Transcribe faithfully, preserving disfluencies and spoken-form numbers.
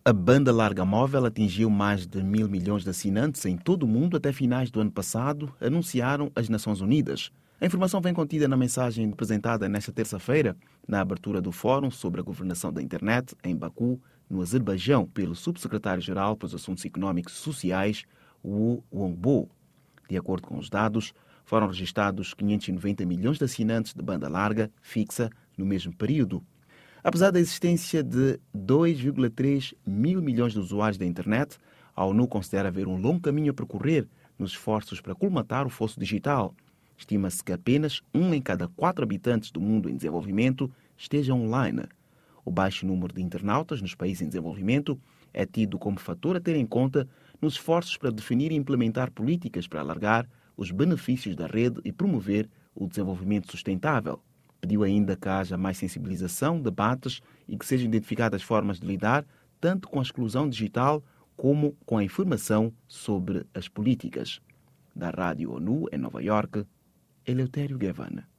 A banda larga móvel atingiu mais de mil milhões de assinantes em todo o mundo até finais do ano passado, anunciaram as Nações Unidas. A informação vem contida na mensagem apresentada nesta terça-feira, na abertura do Fórum sobre a Governação da Internet, em Baku, no Azerbaijão, pelo Subsecretário-Geral para os Assuntos Económicos e Sociais, Wu Wongbo. De acordo com os dados, foram registrados quinhentos e noventa milhões de assinantes de banda larga fixa no mesmo período. Apesar da existência de dois vírgula três mil milhões de usuários da internet, a ONU considera haver um longo caminho a percorrer nos esforços para colmatar o fosso digital. Estima-se que apenas um em cada quatro habitantes do mundo em desenvolvimento esteja online. O baixo número de internautas nos países em desenvolvimento é tido como fator a ter em conta nos esforços para definir e implementar políticas para alargar os benefícios da rede e promover o desenvolvimento sustentável. Pediu ainda que haja mais sensibilização, debates e que sejam identificadas formas de lidar tanto com a exclusão digital como com a informação sobre as políticas. Da Rádio ONU, em Nova Iorque, Eleutério Gavan.